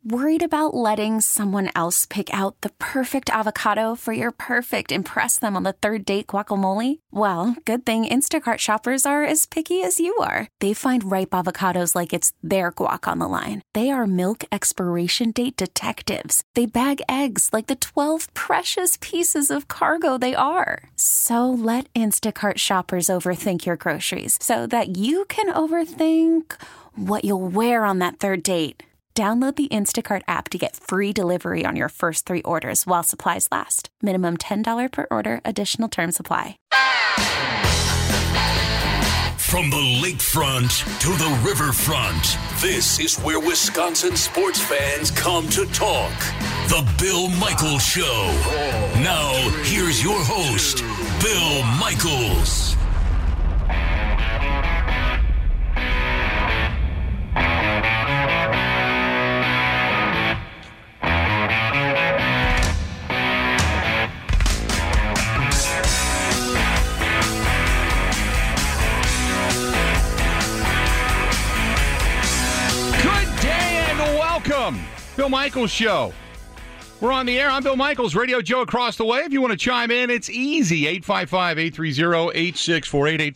Worried about letting someone else pick out the perfect avocado for your perfect impress them on the third date guacamole? Well, good thing Instacart shoppers are as picky as you are. They find ripe avocados like it's their guac on the line. They are milk expiration date detectives. They bag eggs like the 12 precious pieces of cargo they are. So let Instacart shoppers overthink your groceries so that you can overthink what you'll wear on that third date. Download the Instacart app to get free delivery on your first 3 orders while supplies last. Minimum $10 per order. Additional terms apply. From the lakefront to the riverfront, this is where Wisconsin sports fans come to talk. The Bill Michaels Show. Now, here's your host, Bill Michaels. Bill Michaels Show. We're on the air. I'm Bill Michaels, Radio Joe across the way. If you want to chime in, it's easy. 855-830-8648,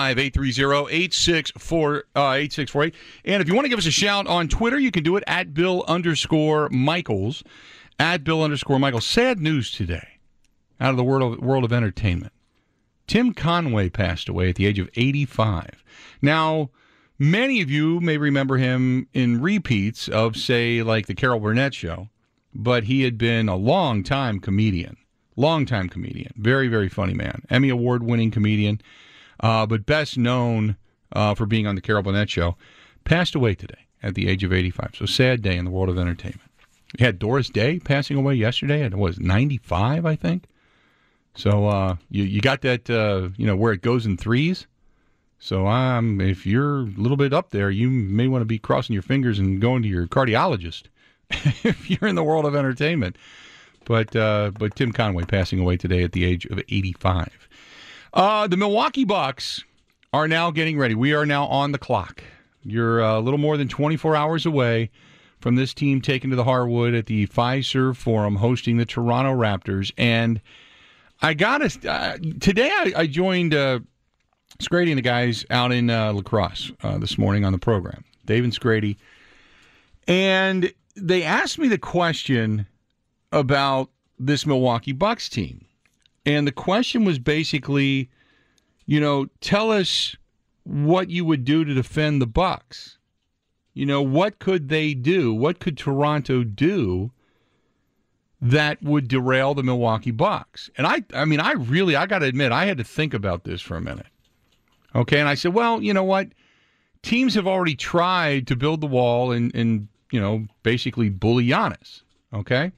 855-830-8648. And if you want to give us a shout on Twitter, you can do it at Bill_Michaels. At Bill_Michaels. Sad news today out of the world of entertainment. Tim Conway passed away at the age of 85. Now, many of you may remember him in repeats of, say, like the Carol Burnett Show, but he had been a long-time comedian. Very, very funny man. Emmy Award-winning comedian, but best known for being on the Carol Burnett Show. Passed away today at the age of 85. So sad day in the world of entertainment. You had Doris Day passing away yesterday at, 95, I think? So you got that, where it goes in threes? So if you're a little bit up there, you may want to be crossing your fingers and going to your cardiologist if you're in the world of entertainment. But Tim Conway passing away today at the age of 85. The Milwaukee Bucks are now getting ready. We are now on the clock. You're a little more than 24 hours away from this team taking to the hardwood at the Fiserv Forum, hosting the Toronto Raptors. And I today I joined Scrady and the guys out in La Crosse this morning on the program, Dave and Scrady, and they asked me the question about this Milwaukee Bucks team. And the question was basically, tell us what you would do to defend the Bucks. What could they do? What could Toronto do that would derail the Milwaukee Bucks? And I got to admit, I had to think about this for a minute. Okay, and I said, well, you know what? Teams have already tried to build the wall and basically bully Giannis. Okay?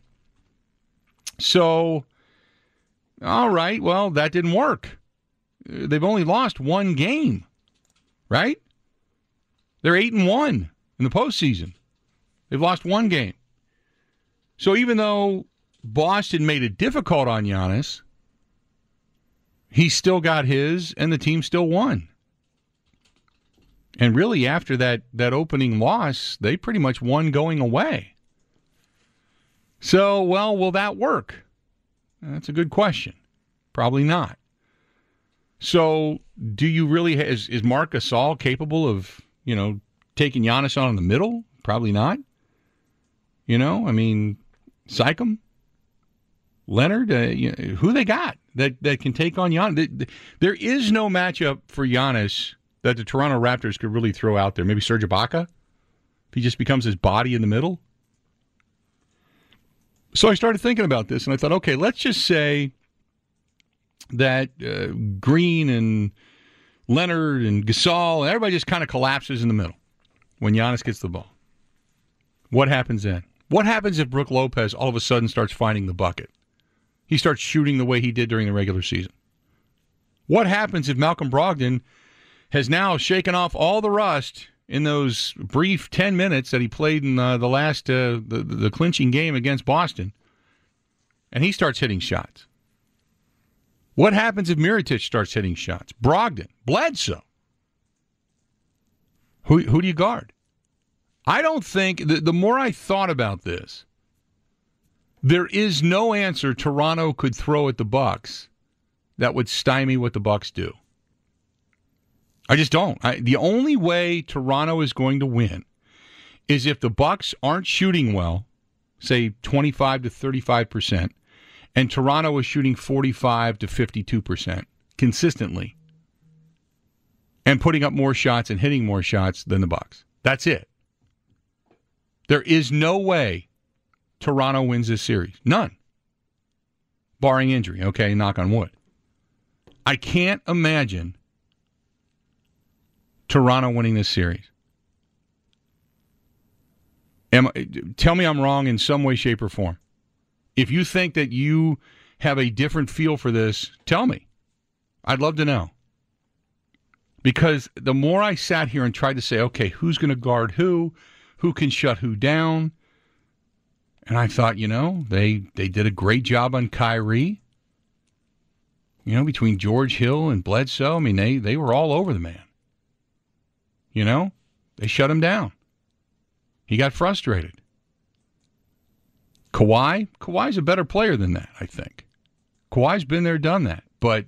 So, all right, well, that didn't work. They've only lost one game, right? They're 8-1 in the postseason. They've lost one game. So even though Boston made it difficult on Giannis, he still got his, and the team still won. And really, after that opening loss, they pretty much won going away. So, well, will that work? That's a good question. Probably not. So, do you really is Marc Gasol capable of, taking Giannis on in the middle? Probably not. Siakam, Leonard, who they got that can take on Giannis? There is no matchup for Giannis that the Toronto Raptors could really throw out there. Maybe Serge Ibaka, if he just becomes his body in the middle. So I started thinking about this, and I thought, okay, let's just say that Green and Leonard and Gasol and everybody just kind of collapses in the middle when Giannis gets the ball. What happens then? What happens if Brook Lopez all of a sudden starts finding the bucket? He starts shooting the way he did during the regular season. What happens if Malcolm Brogdon has now shaken off all the rust in those brief 10 minutes that he played in the last the clinching game against Boston, and he starts hitting shots? What happens if Mirotic starts hitting shots? Brogdon, Bledsoe. Who do you guard? I don't think, the more I thought about this, there is no answer Toronto could throw at the Bucs that would stymie what the Bucs do. I just don't. The only way Toronto is going to win is if the Bucs aren't shooting well, say 25 to 35%, and Toronto is shooting 45 to 52% consistently, and putting up more shots and hitting more shots than the Bucs. That's it. There is no way Toronto wins this series. None. Barring injury. Okay, knock on wood. I can't imagine Toronto winning this series. Tell me I'm wrong in some way, shape, or form. If you think that you have a different feel for this, tell me. I'd love to know. Because the more I sat here and tried to say, okay, who's going to guard who can shut who down, and I thought, they did a great job on Kyrie. Between George Hill and Bledsoe, I mean, they were all over the man. They shut him down. He got frustrated. Kawhi's a better player than that, I think. Kawhi's been there, done that. But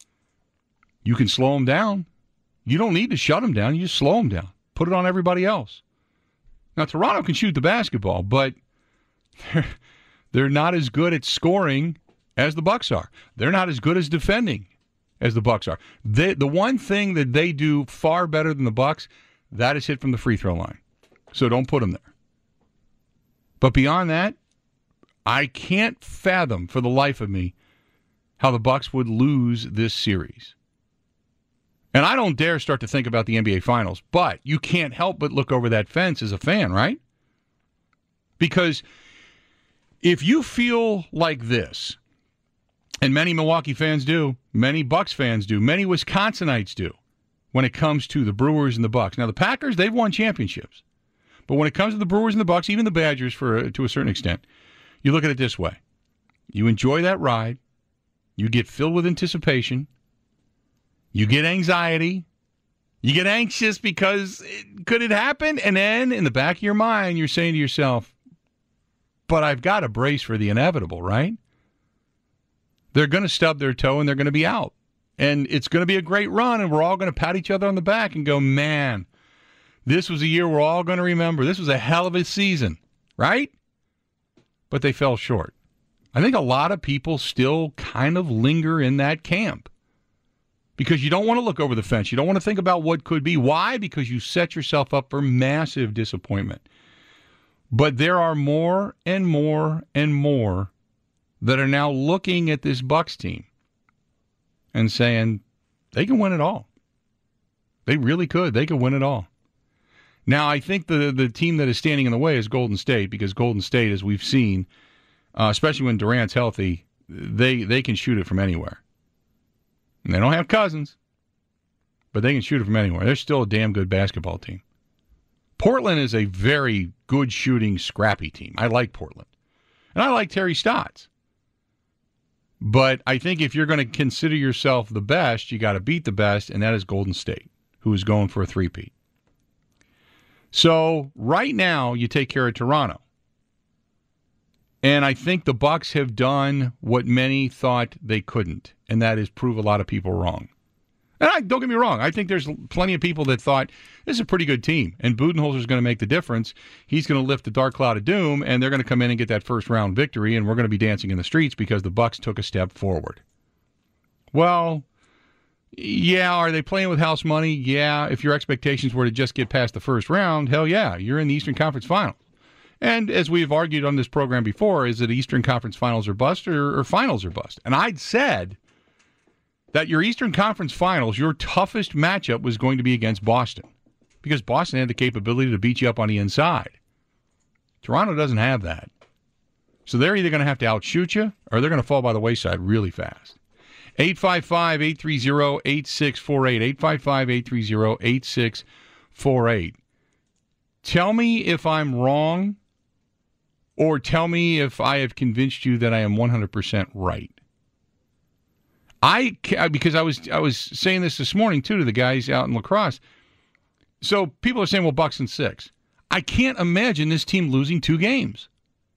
you can slow him down. You don't need to shut him down. You just slow him down. Put it on everybody else. Now, Toronto can shoot the basketball, but they're not as good at scoring as the Bucs are. They're not as good as defending as the Bucs are. The one thing that they do far better than the Bucs, that is hit from the free throw line. So don't put them there. But beyond that, I can't fathom for the life of me how the Bucs would lose this series. And I don't dare start to think about the NBA Finals, but you can't help but look over that fence as a fan, right? Because if you feel like this, and many Milwaukee fans do, many Bucs fans do, many Wisconsinites do, when it comes to the Brewers and the Bucs. Now, the Packers, they've won championships. But when it comes to the Brewers and the Bucs, even the Badgers to a certain extent, you look at it this way. You enjoy that ride. You get filled with anticipation. You get anxiety. You get anxious because could it happen? And then in the back of your mind, you're saying to yourself, but I've got to brace for the inevitable, right? They're going to stub their toe and they're going to be out. And it's going to be a great run, and we're all going to pat each other on the back and go, man, this was a year we're all going to remember. This was a hell of a season, right? But they fell short. I think a lot of people still kind of linger in that camp because you don't want to look over the fence. You don't want to think about what could be. Why? Because you set yourself up for massive disappointment. But there are more and more and more that are now looking at this Bucs team and saying they can win it all. They really could. They could win it all. Now, I think the team that is standing in the way is Golden State, because Golden State, as we've seen, especially when Durant's healthy, they can shoot it from anywhere. And they don't have Cousins, but they can shoot it from anywhere. They're still a damn good basketball team. Portland is a very good shooting, scrappy team. I like Portland. And I like Terry Stotts. But I think if you're going to consider yourself the best, you got to beat the best, and that is Golden State, who is going for a three-peat. So right now, you take care of Toronto. And I think the Bucs have done what many thought they couldn't, and that is prove a lot of people wrong. And don't get me wrong, I think there's plenty of people that thought this is a pretty good team, and Budenholzer's going to make the difference. He's going to lift the dark cloud of doom, and they're going to come in and get that first-round victory, and we're going to be dancing in the streets because the Bucs took a step forward. Well, yeah, are they playing with house money? Yeah, if your expectations were to just get past the first round, hell yeah, you're in the Eastern Conference Finals. And as we've argued on this program before, is it Eastern Conference Finals or bust or Finals or bust? And I'd said that your Eastern Conference Finals, your toughest matchup was going to be against Boston because Boston had the capability to beat you up on the inside. Toronto doesn't have that. So they're either going to have to outshoot you or they're going to fall by the wayside really fast. 855-830-8648. 855-830-8648. Tell me if I'm wrong, or tell me if I have convinced you that I am 100% right. Because I was saying this morning, too, to the guys out in La Crosse. So people are saying, well, Bucs in 6. I can't imagine this team losing 2 games.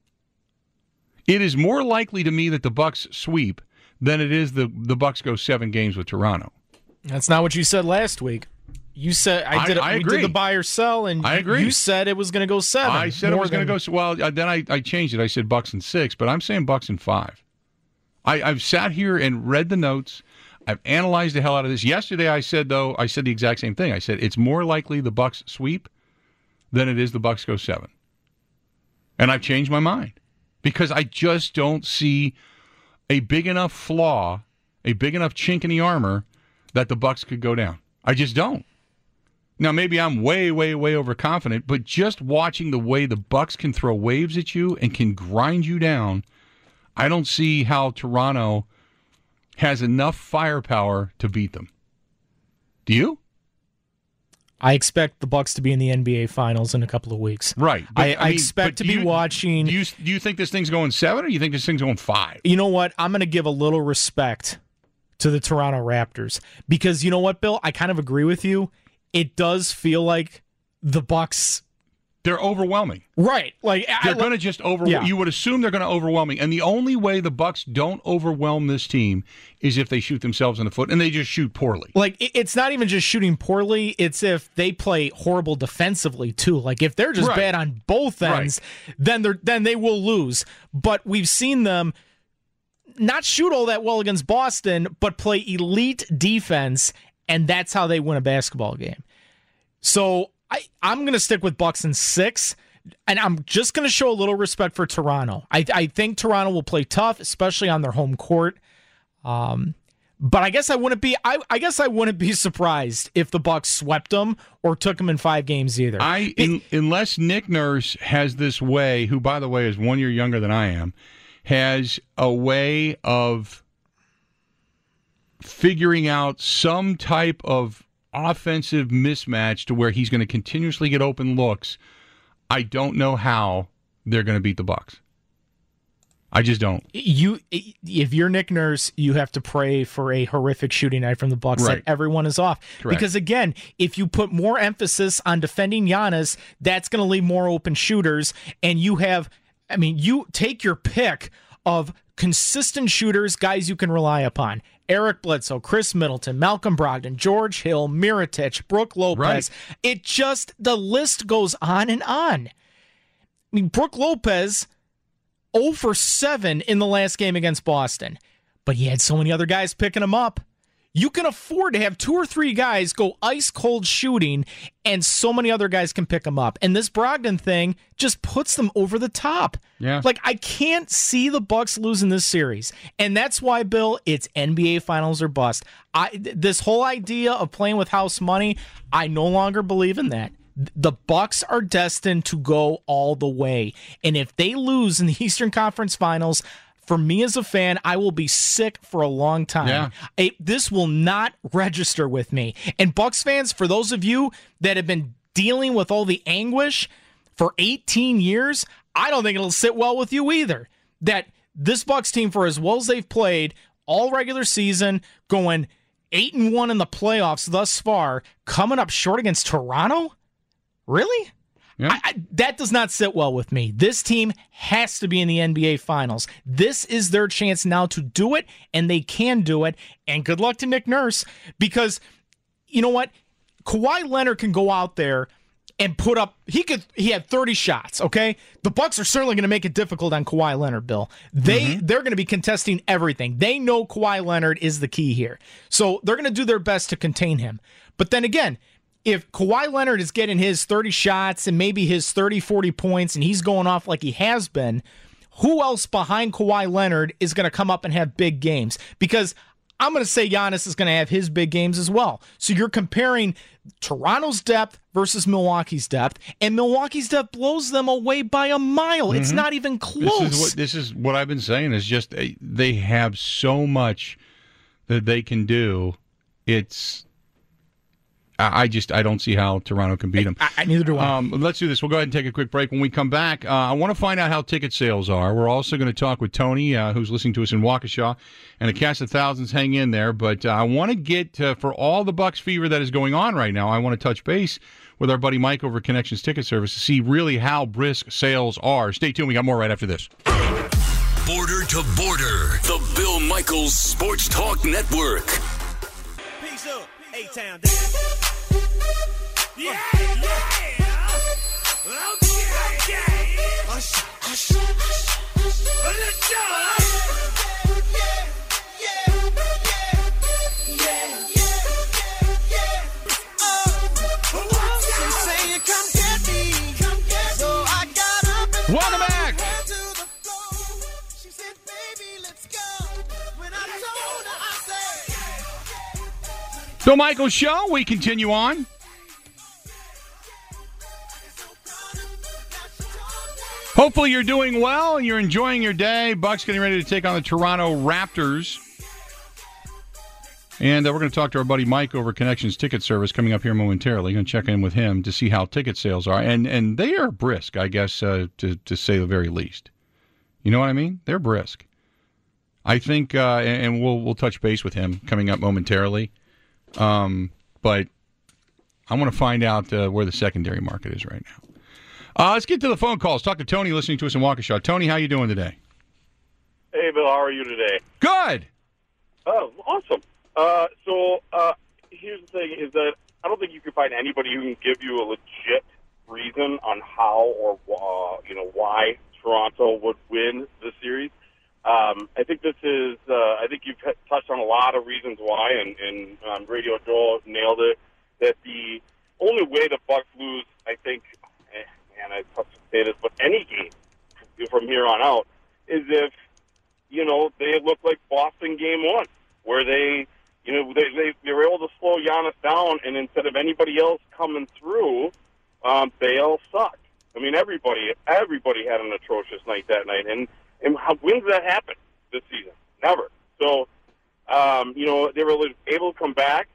It is more likely to me that the Bucks sweep than it is the Bucks go 7 games with Toronto. That's not what you said last week. You said I agree. We did the buy or sell, and I agree. You said it was going to go 7. I said it was going to go. Well, then I changed it. I said Bucks in 6, but I'm saying Bucks in 5. I've sat here and read the notes. I've analyzed the hell out of this. Yesterday, I said the exact same thing. I said it's more likely the Bucks sweep than it is the Bucks go 7, and I've changed my mind because I just don't see a big enough flaw, a big enough chink in the armor that the Bucks could go down. I just don't. Now, maybe I'm way, way, way overconfident, but just watching the way the Bucks can throw waves at you and can grind you down, I don't see how Toronto has enough firepower to beat them. Do you? I expect the Bucks to be in the NBA Finals in a couple of weeks. Right. I expect to be watching. Do you think this thing's going 7 or do you think this thing's going 5? You know what? I'm going to give a little respect to the Toronto Raptors because you know what, Bill? I kind of agree with you. It does feel like the Bucks. They're overwhelming. Right. Like they're going to just overwhelm. Yeah. You would assume they're going to overwhelm. And the only way the Bucks don't overwhelm this team is if they shoot themselves in the foot and they just shoot poorly. Like it's not even just shooting poorly, it's if they play horrible defensively too. Like if they're just bad on both ends, then they will lose. But we've seen them not shoot all that well against Boston, but play elite defense, and that's how they win a basketball game. So I'm going to stick with Bucks in 6, and I'm just going to show a little respect for Toronto. I think Toronto will play tough, especially on their home court. But I guess I wouldn't be. I guess I wouldn't be surprised if the Bucks swept them or took them in 5 games either. Unless Nick Nurse has this way, who by the way is 1 year younger than I am, has a way of figuring out some type of offensive mismatch to where he's going to continuously get open looks. I don't know how they're going to beat the Bucks. I just don't. If you're Nick Nurse, you have to pray for a horrific shooting night from the Bucks that everyone is off. Correct. Because again, if you put more emphasis on defending Giannis, that's going to leave more open shooters. And you take your pick of consistent shooters, guys you can rely upon. Eric Bledsoe, Chris Middleton, Malcolm Brogdon, George Hill, Mirotic, Brook Lopez. Right. The list goes on and on. I mean, Brook Lopez 0 for 7 in the last game against Boston, but he had so many other guys picking him up. You can afford to have 2 or 3 guys go ice cold shooting, and so many other guys can pick them up. And this Brogdon thing just puts them over the top. Yeah. Like, I can't see the Bucks losing this series. And that's why, Bill, it's NBA Finals or bust. This whole idea of playing with house money, I no longer believe in that. The Bucks are destined to go all the way. And if they lose in the Eastern Conference Finals, for me as a fan, I will be sick for a long time. Yeah. This will not register with me. And Bucks fans, for those of you that have been dealing with all the anguish for 18 years, I don't think it'll sit well with you either. That this Bucks team, for as well as they've played all regular season, going 8-1 in the playoffs thus far, coming up short against Toronto? Really? Yeah. That does not sit well with me. This team has to be in the NBA Finals. This is their chance now to do it, and they can do it. And good luck to Nick Nurse, because you know what? Kawhi Leonard can go out there and put up. He had 30 shots. Okay, the Bucks are certainly going to make it difficult on Kawhi Leonard. Bill, they're going to be contesting everything. They know Kawhi Leonard is the key here, so they're going to do their best to contain him. But then again, if Kawhi Leonard is getting his 30 shots and maybe his 30, 40 points and he's going off like he has been, who else behind Kawhi Leonard is going to come up and have big games? Because I'm going to say Giannis is going to have his big games as well. So you're comparing Toronto's depth versus Milwaukee's depth, and Milwaukee's depth blows them away by a mile. It's not even close. This is what I've been saying is just they have so much that they can do. I don't see how Toronto can beat them. Neither do I. Let's do this. We'll go ahead and take a quick break. When we come back, I want to find out how ticket sales are. We're also going to talk with Tony, who's listening to us in Waukesha, and a cast of thousands hang in there. But I want to get, for all the Bucks fever that is going on right now, I want to touch base with our buddy Mike over at Connections Ticket Service to see really how brisk sales are. Stay tuned. We got more right after this. Border to Border, the Bill Michaels Sports Talk Network. Peace up, A-Town. Yeah. Okay. Hush. Let's go. Welcome back. Bill Michaels Show. We continue on. Hopefully you're doing well and you're enjoying your day. Bucks getting ready to take on the Toronto Raptors. And we're going to talk to our buddy Mike over Connections Ticket Service coming up here momentarily. Going to check in with him to see how ticket sales are. And they are brisk, I guess, to say the very least. You know what I mean? They're brisk. I think, and we'll touch base with him coming up momentarily. But I want to find out where the secondary market is right now. Let's get to the phone calls. Talk to Tony listening to us in Waukesha. Tony, how you doing today? Hey, Bill, how are you today? Good. Oh, awesome. Here's the thing, is that I don't think you can find anybody who can give you a legit reason on how or why Toronto would win the series. I think this is. I think you've touched on a lot of reasons why, and Radio Joel nailed it. That the only way the Bucks lose, I think, and I tough to say this, but any game from here on out is if they look like Boston Game 1, where they were able to slow Giannis down, and instead of anybody else coming through, they all sucked. I mean, everybody had an atrocious night that night, and when did that happen this season? Never. So, they were able to come back,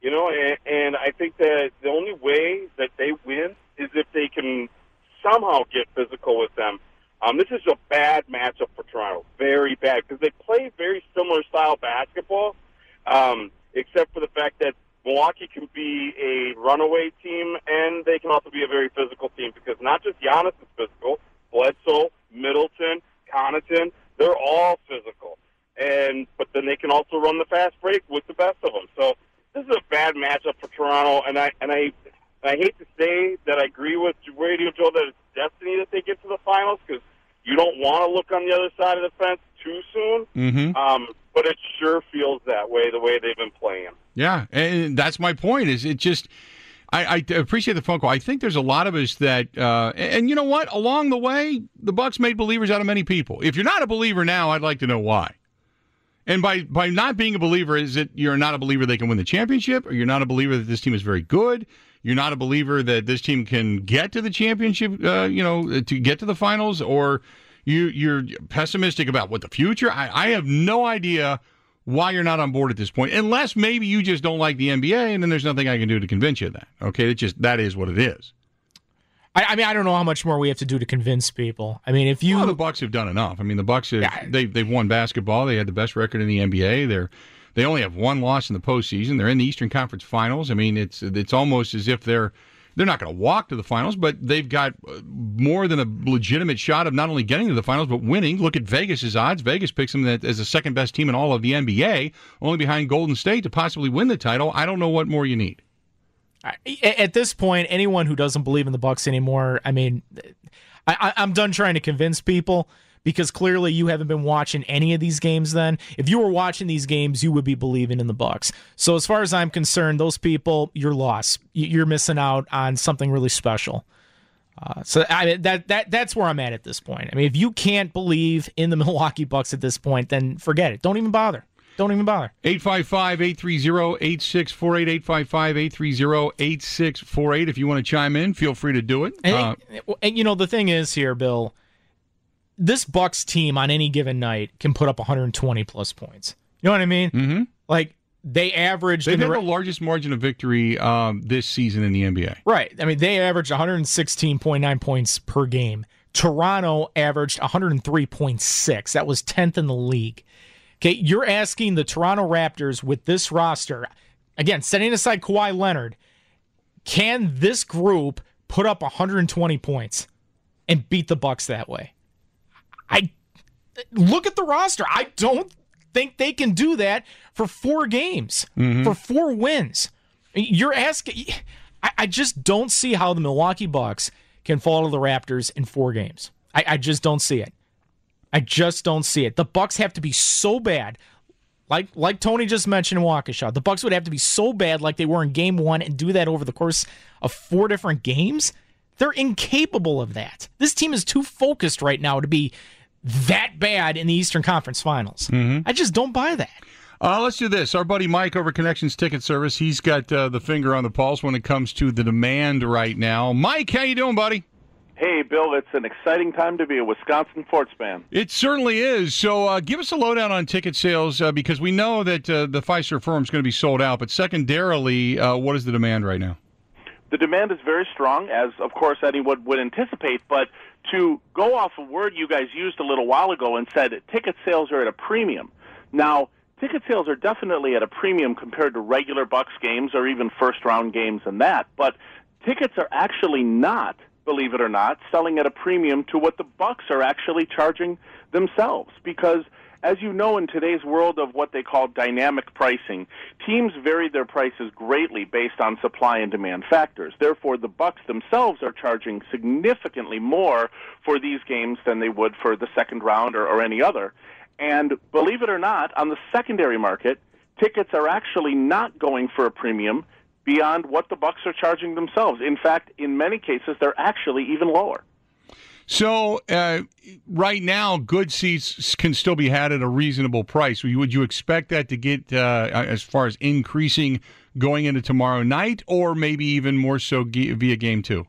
and I think that the only way that they win is if they can somehow get physical with them. This is a bad matchup for Toronto, very bad, because they play very similar style basketball, except for the fact that Milwaukee can be a runaway team, and they can also be a very physical team, because not just Giannis is physical, Bledsoe, Middleton, Connaughton, they're all physical. But then they can also run the fast break with the best of them. So this is a bad matchup for Toronto, and I hate to say that I agree with Radio Joe that it's destiny that they get to the finals, because you don't want to look on the other side of the fence too soon. Mm-hmm. But it sure feels that way, the way they've been playing. Yeah, and that's my point. Is it just? I appreciate the phone call. I think there's a lot of us that, and you know what? Along the way, the Bucks made believers out of many people. If you're not a believer now, I'd like to know why. And by not being a believer, is it you're not a believer they can win the championship, or you're not a believer that this team is very good? You're not a believer that this team can get to the championship, to get to the finals, or you're pessimistic about what the future? I have no idea why you're not on board at this point, unless maybe you just don't like the NBA, and then there's nothing I can do to convince you of that. Okay, that is what it is. I mean, I don't know how much more we have to do to convince people. I mean, the Bucks have done enough. I mean, the Bucks they've won basketball. They had the best record in the NBA. They only have one loss in the postseason. They're in the Eastern Conference Finals. I mean, it's almost as if they're not going to walk to the finals, but they've got more than a legitimate shot of not only getting to the finals, but winning. Look at Vegas's odds. Vegas picks them as the second best team in all of the NBA, only behind Golden State to possibly win the title. I don't know what more you need. At this point, anyone who doesn't believe in the Bucks anymore, I mean, I'm done trying to convince people, because clearly you haven't been watching any of these games then. If you were watching these games, you would be believing in the Bucks. So as far as I'm concerned, those people, you're lost. You're missing out on something really special. That's where I'm at this point. I mean, if you can't believe in the Milwaukee Bucks at this point, then forget it. Don't even bother. 855-830-8648, 855-830-8648. If you want to chime in, feel free to do it. And the thing is here, Bill, this Bucks team on any given night can put up 120-plus points. You know what I mean? Mm-hmm. Like, they've had the largest margin of victory this season in the NBA. Right. I mean, they averaged 116.9 points per game. Toronto averaged 103.6. That was 10th in the league. Okay, you're asking the Toronto Raptors with this roster, again, setting aside Kawhi Leonard, Can this group put up 120 points and beat the Bucks that way? I look at the roster. I don't think they can do that for 4 games, for 4 wins. You're asking. I just don't see how the Milwaukee Bucks can fall to the Raptors in 4 games. I just don't see it. I just don't see it. The Bucks have to be so bad, like Tony just mentioned in Waukesha. The Bucks would have to be so bad like they were in Game 1 and do that over the course of 4 different games. They're incapable of that. This team is too focused right now to be that bad in the Eastern Conference Finals. I just don't buy that. Let's do this. Our buddy Mike over Connections Ticket Service, he's got the finger on the pulse when it comes to the demand right now. Mike, how you doing, buddy? Hey, Bill, it's an exciting time to be a Wisconsin sports fan. It certainly is. So give us a lowdown on ticket sales because we know that the Fiserv Forum is going to be sold out, but secondarily, what is the demand right now? The demand is very strong, as, of course, anyone would anticipate, but to go off a word you guys used a little while ago and said ticket sales are at a premium. Now, ticket sales are definitely at a premium compared to regular Bucks games or even first-round games and that, but tickets are actually not, believe it or not, selling at a premium to what the Bucks are actually charging themselves. Because, as you know, in today's world of what they call dynamic pricing, teams vary their prices greatly based on supply and demand factors. Therefore, the Bucks themselves are charging significantly more for these games than they would for the second round or any other. And believe it or not, on the secondary market, tickets are actually not going for a premium beyond what the Bucks are charging themselves. In fact, in many cases, they're actually even lower. So right now, good seats can still be had at a reasonable price. Would you expect that to get as far as increasing going into tomorrow night, or maybe even more so via Game 2?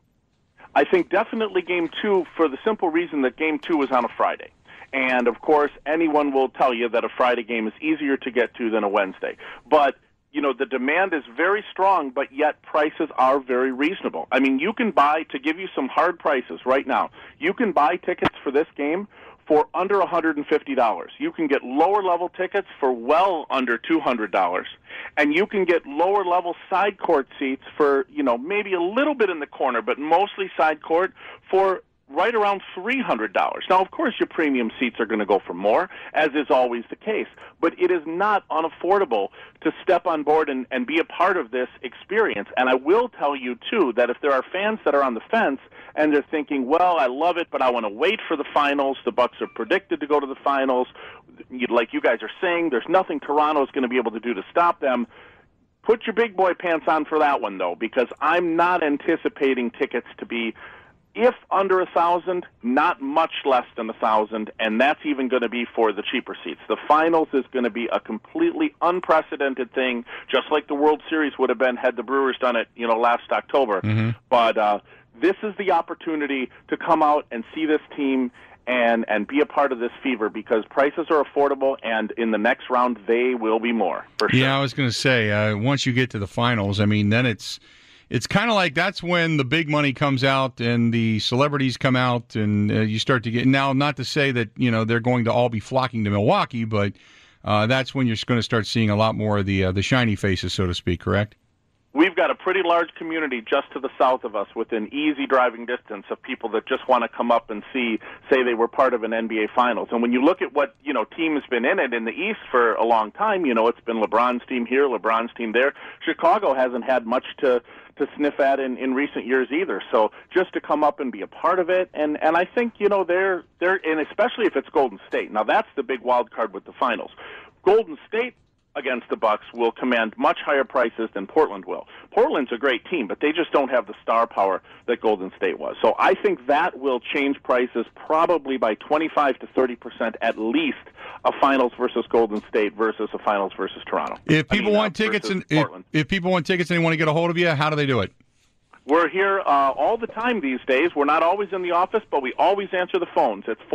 I think definitely Game 2 for the simple reason that Game 2 is on a Friday. And, of course, anyone will tell you that a Friday game is easier to get to than a Wednesday. But you know, the demand is very strong, but yet prices are very reasonable. I mean, you can buy, to give you some hard prices right now, you can buy tickets for this game for under $150. You can get lower-level tickets for well under $200. And you can get lower-level side court seats for, you know, maybe a little bit in the corner, but mostly side court for right around $300. Now, of course, your premium seats are going to go for more, as is always the case, but it is not unaffordable to step on board and be a part of this experience. And I will tell you, too, that if there are fans that are on the fence and they're thinking, well, I love it, but I want to wait for the finals, the Bucks are predicted to go to the finals, like you guys are saying, there's nothing Toronto's going to be able to do to stop them. Put your big boy pants on for that one, though, because I'm not anticipating tickets to be, if under 1,000, not much less than 1,000, and that's even going to be for the cheaper seats. The finals is going to be a completely unprecedented thing, just like the World Series would have been had the Brewers done it, you know, last October. Mm-hmm. But this is the opportunity to come out and see this team and be a part of this fever, because prices are affordable, and in the next round they will be more, for sure. Yeah, I was going to say, once you get to the finals, I mean, then it's kind of like that's when the big money comes out and the celebrities come out, and you start to get, now, not to say that, you know, they're going to all be flocking to Milwaukee, but that's when you're going to start seeing a lot more of the shiny faces, so to speak, correct? We've got a pretty large community just to the south of us within easy driving distance of people that just want to come up and say they were part of an NBA Finals. And when you look at what, you know, team has been in it in the East for a long time, you know, it's been LeBron's team here, LeBron's team there. Chicago hasn't had much to sniff at in recent years either. So just to come up and be a part of it, and I think, you know, they're and especially if it's Golden State. Now that's the big wild card with the finals. Golden State against the Bucks will command much higher prices than Portland will. Portland's a great team, but they just don't have the star power that Golden State was. So I think that will change prices probably by 25 to 30% at least, a finals versus Golden State versus a finals versus Toronto. If people want tickets and if people want tickets and they want to get a hold of you, how do they do it? We're here all the time these days. We're not always in the office, but we always answer the phones. It's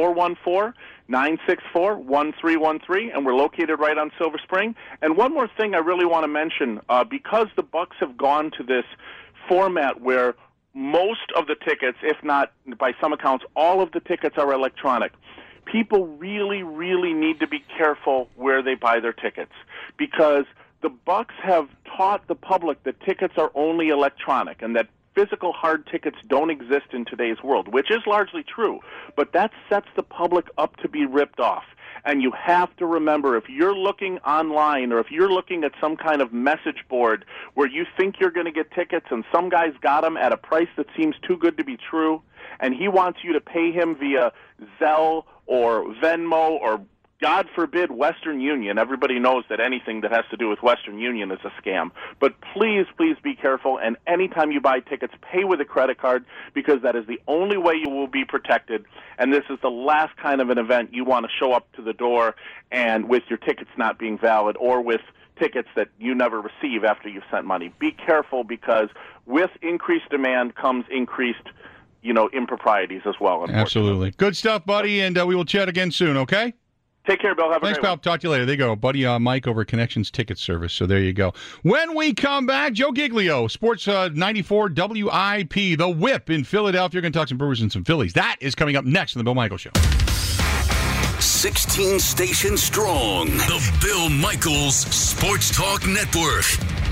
414-964-1313, and we're located right on Silver Spring. And one more thing I really want to mention, because the Bucks have gone to this format where most of the tickets, if not by some accounts, all of the tickets are electronic, people really, really need to be careful where they buy their tickets, because the Bucks have taught the public that tickets are only electronic and that physical hard tickets don't exist in today's world, which is largely true. But that sets the public up to be ripped off. And you have to remember, if you're looking online or if you're looking at some kind of message board where you think you're going to get tickets and some guy's got them at a price that seems too good to be true, and he wants you to pay him via Zelle or Venmo or, God forbid, Western Union. Everybody knows that anything that has to do with Western Union is a scam. But please, please be careful, and anytime you buy tickets, pay with a credit card, because that is the only way you will be protected, and this is the last kind of an event you want to show up to the door and with your tickets not being valid or with tickets that you never receive after you've sent money. Be careful, because with increased demand comes increased, improprieties as well. Absolutely. Good stuff, buddy, and we will chat again soon, okay? Take care, Bill. Have a Thanks, great pal. one. Talk to you later. There you go. Buddy Mike over at Connections Ticket Service. So there you go. When we come back, Joe Giglio, Sports 94 WIP, The Whip in Philadelphia. You're going to talk some Brewers and some Phillies. That is coming up next on The Bill Michaels Show. 16 stations strong. The Bill Michaels Sports Talk Network.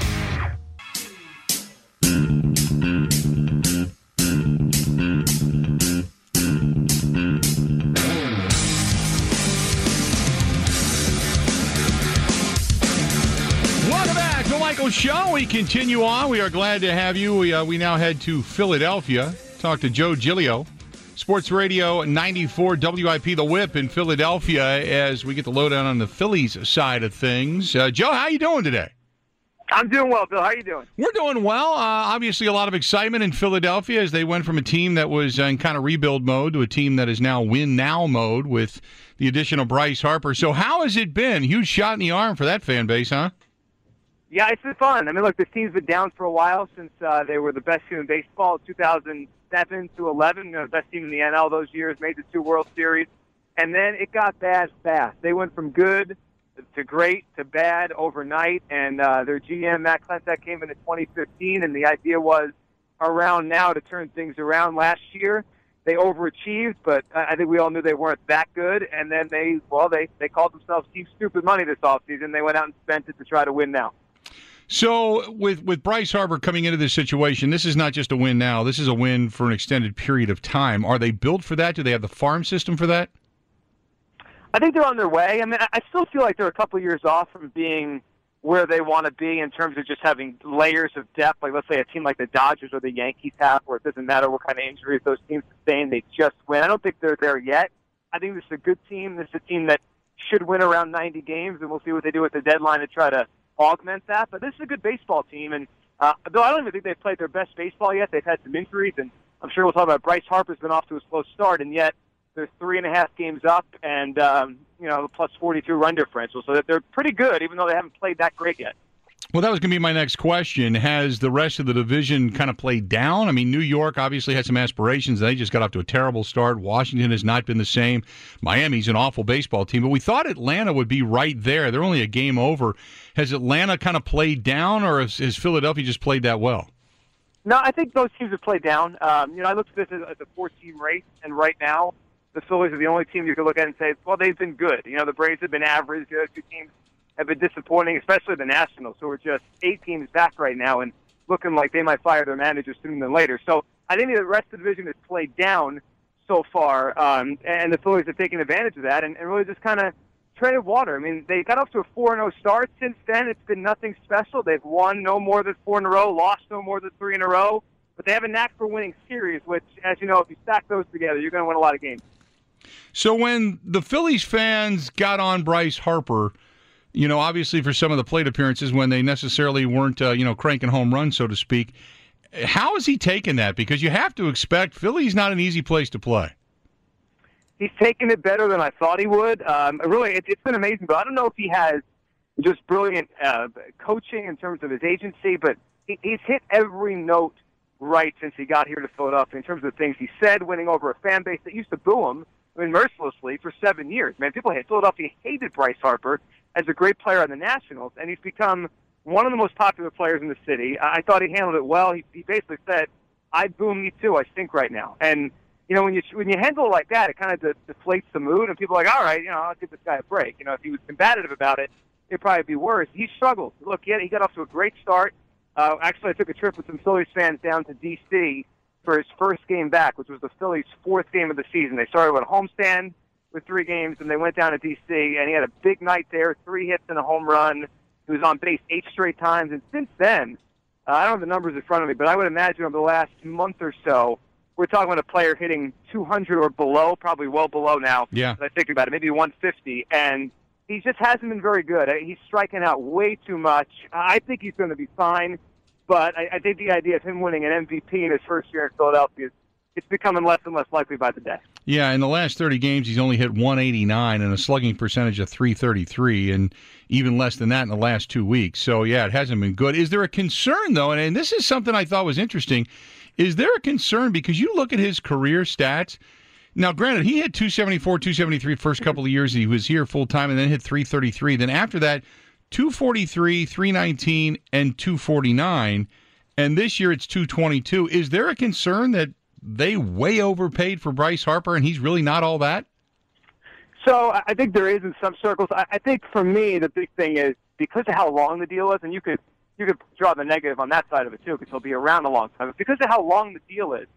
Show. We continue on. We are glad to have you. We now head to Philadelphia. Talk to Joe Giglio, Sports Radio 94 WIP, The Whip in Philadelphia, as we get the lowdown on the Phillies side of things. Joe, how you doing today? I'm doing well, Bill. How are you doing? We're doing well. Obviously, a lot of excitement in Philadelphia as they went from a team that was in kind of rebuild mode to a team that is now win-now mode with the addition of Bryce Harper. So how has it been? Huge shot in the arm for that fan base, huh? Yeah, it's been fun. I mean, look, this team's been down for a while since they were the best team in baseball, 2007 to 11, the best team in the NL those years, made the 2 World Series. And then it got bad fast. They went from good to great to bad overnight, and their GM, Matt Klentak, came in 2015, and the idea was around now to turn things around. Last year, they overachieved, but I think we all knew they weren't that good, and then they called themselves Team Stupid Money this offseason. They went out and spent it to try to win now. So with Bryce Harper coming into this situation, this is not just a win now. This is a win for an extended period of time. Are they built for that? Do they have the farm system for that? I think they're on their way. I mean, I still feel like they're a couple of years off from being where they want to be in terms of just having layers of depth. Like, let's say a team like the Dodgers or the Yankees have, where it doesn't matter what kind of injuries those teams sustain, they just win. I don't think they're there yet. I think this is a good team. This is a team that should win around 90 games, and we'll see what they do at the deadline to try to augment that. But this is a good baseball team, and though I don't even think they've played their best baseball yet. They've had some injuries, and I'm sure we'll talk about Bryce Harper's been off to a slow start, and yet they're 3.5 games up, and plus 42 run differential, so that they're pretty good, even though they haven't played that great yet. Well, that was going to be my next question. Has the rest of the division kind of played down? I mean, New York obviously had some aspirations. They just got off to a terrible start. Washington has not been the same. Miami's an awful baseball team, but we thought Atlanta would be right there. They're only a game over. Has Atlanta kind of played down, or has Philadelphia just played that well? No, I think those teams have played down. I looked at this as a 4-team race, and right now the Phillies are the only team you can look at and say, well, they've been good. The Braves have been average. The other 2 teams have been disappointing, especially the Nationals, who are just 8 teams back right now and looking like they might fire their manager sooner than later. So I think the rest of the division has played down so far, and the Phillies have taken advantage of that and really just kind of treaded water. I mean, they got off to a 4-0 start. Since then, it's been nothing special. They've won no more than 4 in a row, lost no more than 3 in a row, but they have a knack for winning series, which, as you know, if you stack those together, you're going to win a lot of games. So when the Phillies fans got on Bryce Harper, obviously for some of the plate appearances when they necessarily weren't, cranking home runs, so to speak, how has he taken that? Because you have to expect Philly's not an easy place to play. He's taken it better than I thought he would. Really, it's been amazing, but I don't know if he has just brilliant coaching in terms of his agency, but he's hit every note right since he got here to Philadelphia in terms of the things he said, winning over a fan base that used to boo him, mercilessly for 7 years. Man, Philadelphia hated Bryce Harper as a great player on the Nationals, and he's become one of the most popular players in the city. I thought he handled it well. He basically said, "I boo me too. I stink right now." And when you handle it like that, it kind of deflates the mood, and people are like, "All right, I'll give this guy a break." If he was combative about it, it'd probably be worse. He struggled. Look, he got off to a great start. Actually, I took a trip with some Phillies fans down to D.C. for his first game back, which was the Phillies' fourth game of the season. They started with a homestand with 3 games, and they went down to D.C., and he had a big night there, 3 hits and a home run. He was on base 8 straight times, and since then, I don't have the numbers in front of me, but I would imagine over the last month or so, we're talking about a player hitting 200 or below, probably well below now. Yeah. As I think about it, maybe 150, and he just hasn't been very good. He's striking out way too much. I think he's going to be fine, but I think the idea of him winning an MVP in his first year in Philadelphia, it's becoming less and less likely by the day. Yeah, in the last 30 games, he's only hit 189 and a slugging percentage of .333, and even less than that in the last 2 weeks. So, yeah, it hasn't been good. Is there a concern, though, and this is something I thought was interesting, is there a concern because you look at his career stats? Now, granted, he hit 274, 273 first couple of years he was here full-time and then hit .333. Then after that, 243, 319, and 249, and this year it's 222. Is there a concern that they way overpaid for Bryce Harper and he's really not all that? So I think there is in some circles. I think for me the big thing is because of how long the deal is, and you could draw the negative on that side of it too because he'll be around a long time. But because of how long the deal is,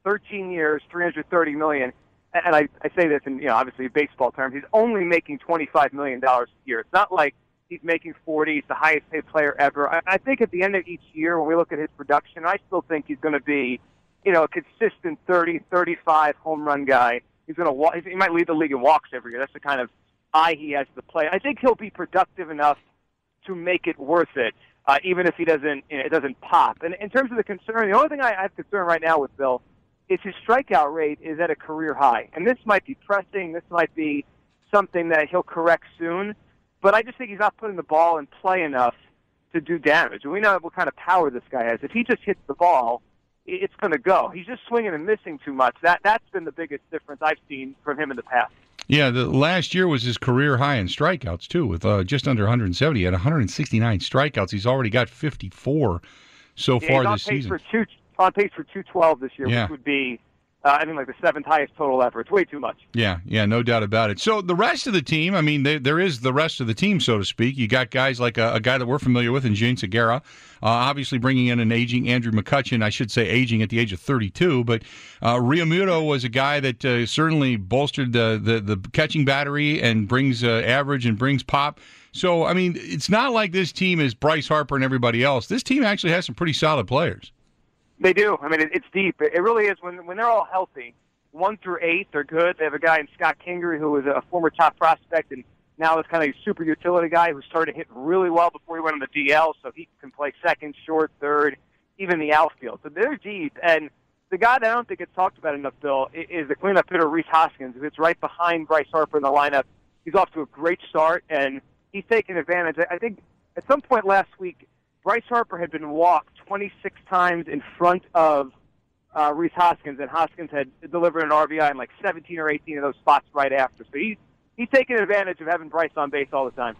13 years, $330 million, and I say this in obviously baseball terms, he's only making $25 million a year. It's not like he's making 40. He's the highest paid player ever. I think at the end of each year when we look at his production, I still think he's going to be a consistent 30, 35 home run guy. He's going to he might lead the league in walks every year. That's the kind of eye he has to play. I think he'll be productive enough to make it worth it, even if he doesn't. It doesn't pop. And in terms of the concern, the only thing I have concern right now with Bill is his strikeout rate is at a career high. And this might be pressing. This might be something that he'll correct soon. But I just think he's not putting the ball in play enough to do damage. And we know what kind of power this guy has. If he just hits the ball, it's going to go. He's just swinging and missing too much. That's been the biggest difference I've seen from him in the past. Yeah, the last year was his career high in strikeouts, too, with just under 170. He had 169 strikeouts. He's already got 54 so far this season. He's on pace for 212 this year, Yeah. which would be, like the 7th highest total ever. It's way too much. Yeah, no doubt about it. So the rest of the team, I mean, there is the rest of the team, so to speak. You got guys like a guy that we're familiar with in Jane Segura, obviously bringing in an aging Andrew McCutchen, I should say aging at the age of 32, but Realmuto was a guy that certainly bolstered the catching battery and brings average and brings pop. So, I mean, it's not like this team is Bryce Harper and everybody else. This team actually has some pretty solid players. They do. I mean, it's deep. It really is. When they're all healthy, 1 through 8, they're good. They have a guy in Scott Kingery who was a former top prospect and now is kind of a super utility guy who started hitting really well before he went on the DL, so he can play second, short, third, even the outfield. So they're deep. And the guy that I don't think gets talked about enough, Bill, is the cleanup hitter Rhys Hoskins, who hits right behind Bryce Harper in the lineup. He's off to a great start, and he's taking advantage. I think at some point last week, Bryce Harper had been walked 26 times in front of Rhys Hoskins, and Hoskins had delivered an RBI in like 17 or 18 of those spots right after. So he's taking advantage of having Bryce on base all the time.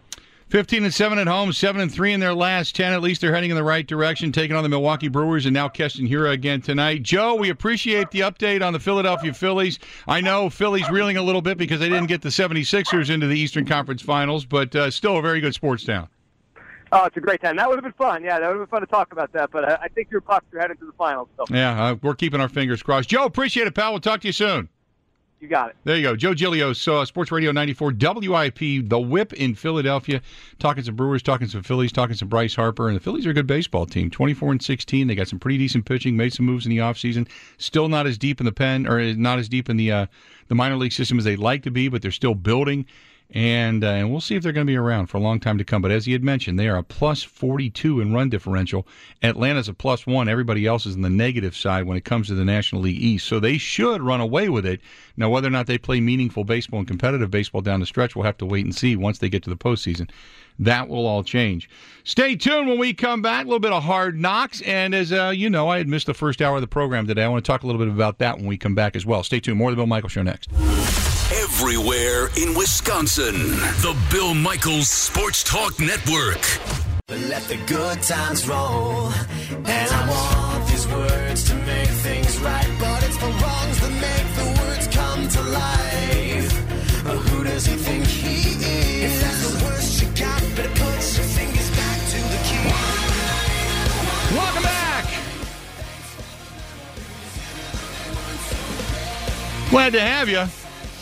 15-7 at home, 7-3 in their last 10. At least they're heading in the right direction, taking on the Milwaukee Brewers and now Keston Hiura again tonight. Joe, we appreciate the update on the Philadelphia Phillies. I know Philly's reeling a little bit because they didn't get the 76ers into the Eastern Conference Finals, but still a very good sports town. Oh, it's a great time. That would have been fun. Yeah, that would have been fun to talk about that. But I think your Bucks are headed to the finals. So. Yeah, we're keeping our fingers crossed. Joe, appreciate it, pal. We'll talk to you soon. You got it. There you go. Joe Giglio, Sports Radio 94 WIP, The Whip in Philadelphia. Talking some Brewers, talking some Phillies, talking some Bryce Harper. And the Phillies are a good baseball team. 24-16. They got some pretty decent pitching, made some moves in the offseason. Still not as deep in the pen, or not as deep in the minor league system as they'd like to be, but they're still building. And we'll see if they're going to be around for a long time to come. But as he had mentioned, they are a plus 42 in run differential. Atlanta's a plus 1. Everybody else is in the negative side when it comes to the National League East. So they should run away with it. Now, whether or not they play meaningful baseball and competitive baseball down the stretch, we'll have to wait and see once they get to the postseason. That will all change. Stay tuned when we come back. A little bit of Hard Knocks. And as you know, I had missed the first hour of the program today. I want to talk a little bit about that when we come back as well. Stay tuned. More of the Bill Michaels Show next. Everywhere in Wisconsin, the Bill Michaels Sports Talk Network. Let the good times roll, and I want these words to make things right, but it's the wrongs that make the words come to life. Who does he think he is? If that's the worst you got, better put Glad to have you.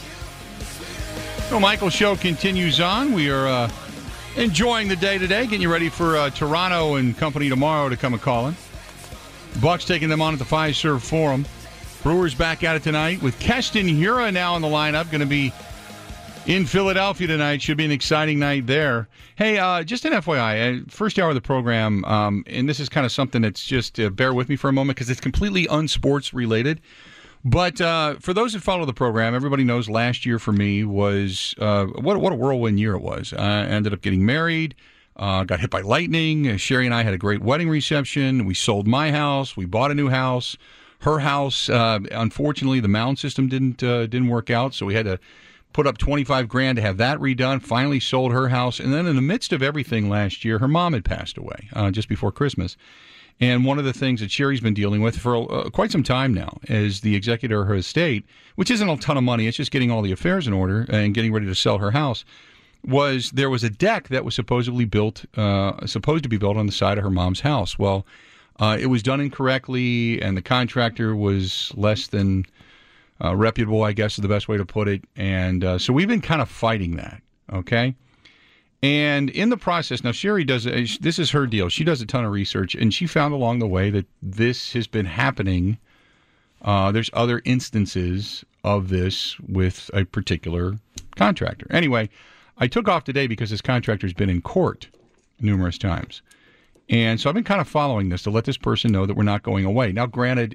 The Michael Show continues on. We are enjoying the day today, getting you ready for Toronto and company tomorrow to come a-calling. Bucks taking them on at the Fiserv Forum. Brewers back at it tonight with Keston Hiura now in the lineup. Going to be in Philadelphia tonight. Should be an exciting night there. Hey, just an FYI, first hour of the program, and this is kind of something that's just, bear with me for a moment because it's completely unsports related. But for those that follow the program, everybody knows last year for me was, what a whirlwind year it was. I ended up getting married, got hit by lightning. Sherry and I had a great wedding reception. We sold my house. We bought a new house. Her house, unfortunately, the mound system didn't work out, so we had to put up $25,000 to have that redone. Finally sold her house. And then in the midst of everything last year, her mom had passed away just before Christmas. And one of the things that Sherry's been dealing with for quite some time now is the executor of her estate, which isn't a ton of money. It's just getting all the affairs in order and getting ready to sell her house. There was a deck that was supposed to be built on the side of her mom's house. Well, it was done incorrectly, and the contractor was less than reputable, I guess is the best way to put it. And so we've been kind of fighting that, okay? And in the process, now Sherry this is her deal. She does a ton of research, and she found along the way that this has been happening. There's other instances of this with a particular contractor. Anyway, I took off today because this contractor's been in court numerous times. And so I've been kind of following this to let this person know that we're not going away. Now, granted,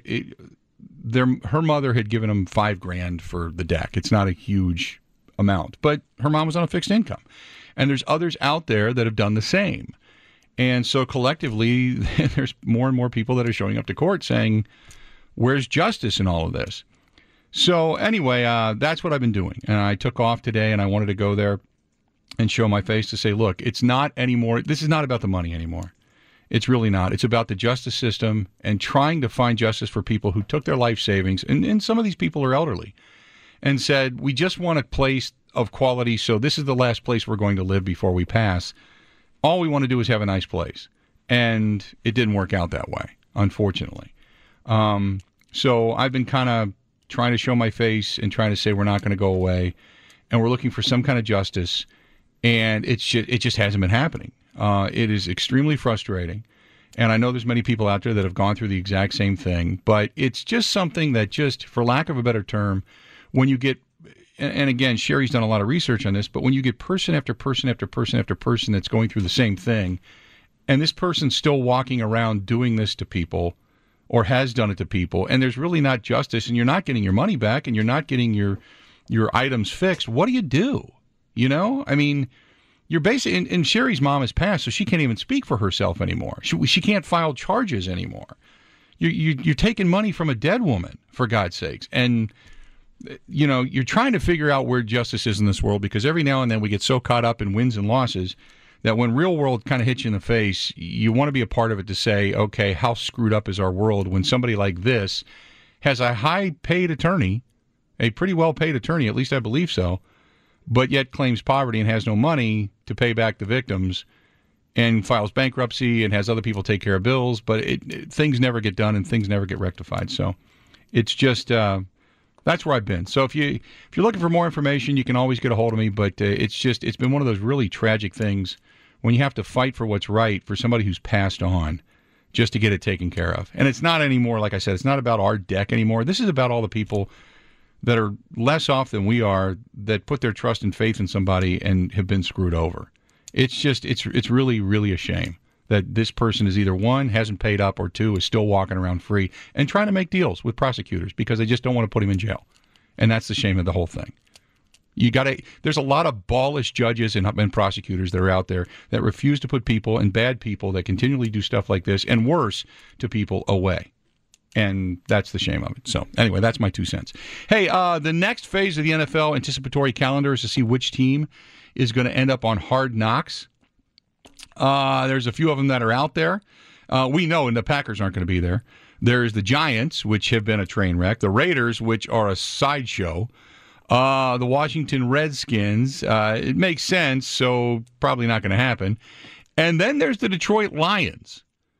her mother had given him $5,000 for the deck. It's not a huge amount, but her mom was on a fixed income. And there's others out there that have done the same. And so collectively, there's more and more people that are showing up to court saying, where's justice in all of this? So anyway, that's what I've been doing. And I took off today, and I wanted to go there and show my face to say, look, it's not anymore. This is not about the money anymore. It's really not. It's about the justice system and trying to find justice for people who took their life savings. And some of these people are elderly and said, we just want a place of quality, so this is the last place we're going to live before we pass. All we want to do is have a nice place. And it didn't work out that way, unfortunately. So I've been kind of trying to show my face and trying to say we're not going to go away. And we're looking for some kind of justice. And it just hasn't been happening. It is extremely frustrating. And I know there's many people out there that have gone through the exact same thing. But it's just something that just, for lack of a better term, when you get, and again, Sherry's done a lot of research on this, but when you get person after person after person after person that's going through the same thing, and this person's still walking around doing this to people or has done it to people, and there's really not justice, and you're not getting your money back, and you're not getting your items fixed, what do? You know? I mean, you're basically, and Sherry's mom has passed, so she can't even speak for herself anymore. She can't file charges anymore. You're taking money from a dead woman, for God's sakes. And you know, you're trying to figure out where justice is in this world, because every now and then we get so caught up in wins and losses that when real world kind of hits you in the face, you want to be a part of it to say, okay, how screwed up is our world when somebody like this has a high-paid attorney, a pretty well-paid attorney, at least I believe so, but yet claims poverty and has no money to pay back the victims and files bankruptcy and has other people take care of bills, but things never get done and things never get rectified. So it's just... that's where I've been. So if you're looking for more information, you can always get a hold of me. But it's been one of those really tragic things when you have to fight for what's right for somebody who's passed on just to get it taken care of. And it's not anymore, like I said, it's not about our deck anymore. This is about all the people that are less off than we are that put their trust and faith in somebody and have been screwed over. It's really, really a shame that this person is either one, hasn't paid up, or two, is still walking around free and trying to make deals with prosecutors because they just don't want to put him in jail. And that's the shame of the whole thing. There's a lot of ballish judges and prosecutors that are out there that refuse to put people and bad people that continually do stuff like this and worse to people away. And that's the shame of it. So anyway, that's my 2 cents. Hey, the next phase of the NFL anticipatory calendar is to see which team is going to end up on Hard Knocks. There's a few of them that are out there. We know, and the Packers aren't going to be there. There's the Giants, which have been a train wreck. The Raiders, which are a sideshow. The Washington Redskins. It makes sense, so probably not going to happen. And then there's the Detroit Lions.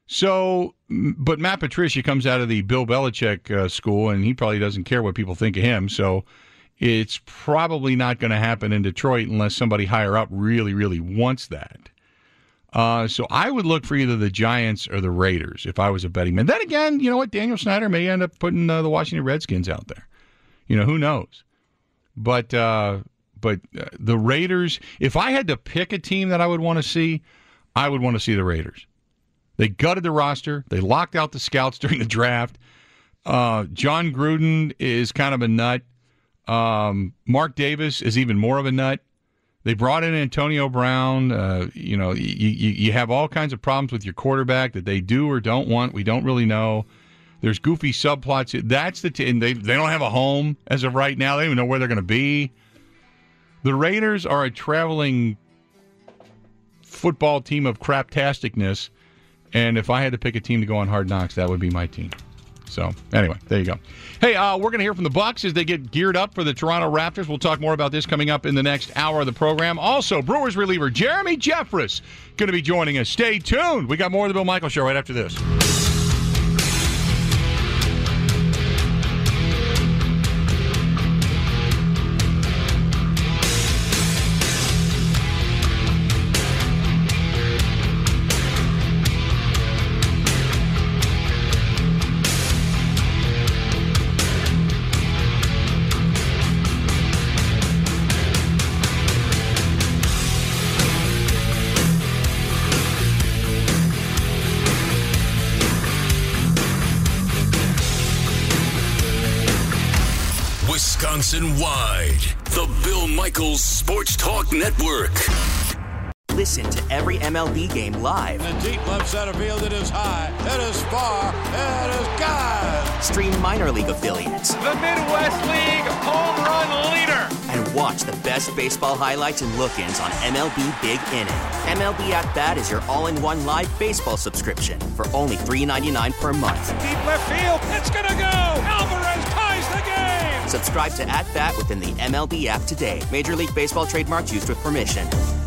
So, but Matt Patricia comes out of the Bill Belichick school, and he probably doesn't care what people think of him. So it's probably not going to happen in Detroit unless somebody higher up really, really wants that. So I would look for either the Giants or the Raiders if I was a betting man. Then again, you know what? Daniel Snyder may end up putting the Washington Redskins out there. Who knows? But the Raiders, if I had to pick a team that I would want to see, I would want to see the Raiders. They gutted the roster. They locked out the scouts during the draft. John Gruden is kind of a nut. Mark Davis is even more of a nut. They brought in Antonio Brown. You have all kinds of problems with your quarterback that they do or don't want. We don't really know. There's goofy subplots. That's the team. They don't have a home as of right now. They don't even know where they're going to be. The Raiders are a traveling football team of craptasticness. And if I had to pick a team to go on Hard Knocks, that would be my team. So, anyway, there you go. Hey, we're going to hear from the Bucks as they get geared up for the Toronto Raptors. We'll talk more about this coming up in the next hour of the program. Also, Brewers reliever Jeremy Jeffress going to be joining us. Stay tuned. We got more of the Bill Michaels Show right after this. Wisconsin-wide, the Bill Michaels Sports Talk Network. Listen to every MLB game live. In the deep left center field, it is high, it is far, it is gone. Stream minor league affiliates. The Midwest League home run leader. And watch the best baseball highlights and look-ins on MLB Big Inning. MLB At Bat is your all-in-one live baseball subscription for only $3.99 per month. Deep left field, it's gonna go. Alvarez ties the game. Subscribe to At Bat within the MLB app today. Major League Baseball trademarks used with permission.